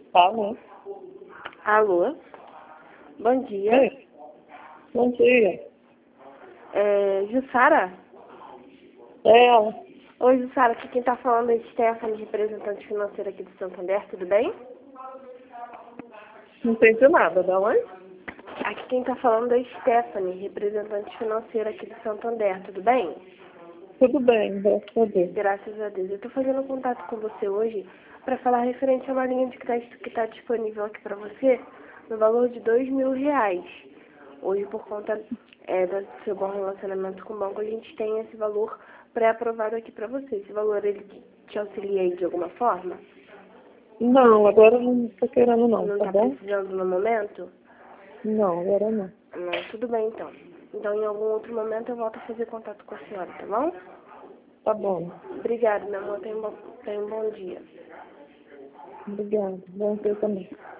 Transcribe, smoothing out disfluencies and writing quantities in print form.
Alô? Alô? Bom dia. Oi. Bom dia. Jussara? É ela. Oi, Jussara, aqui quem tá falando é Stephanie, representante financeira aqui do Santander, tudo bem? Não entendi nada, da onde? Aqui quem tá falando é Stephanie, representante financeira aqui do Santander, tudo bem? Tudo bem, graças a Deus. Graças a Deus. Eu tô fazendo contato com você hoje para falar referente a uma linha de crédito que está disponível aqui para você no valor de R$ 2.000. Hoje, por conta do seu bom relacionamento com o banco, a gente tem esse valor pré-aprovado aqui para você. Esse valor, ele te auxilia aí de alguma forma? Não, agora eu não tô querendo não, Não tá está bom? precisando no momento? Não, agora não. Não, tudo bem então. Então, em algum outro momento, eu volto a fazer contato com a senhora, tá bom? Tá bom. Obrigada, meu amor. Tenha um bom dia. Obrigada. Bom dia também.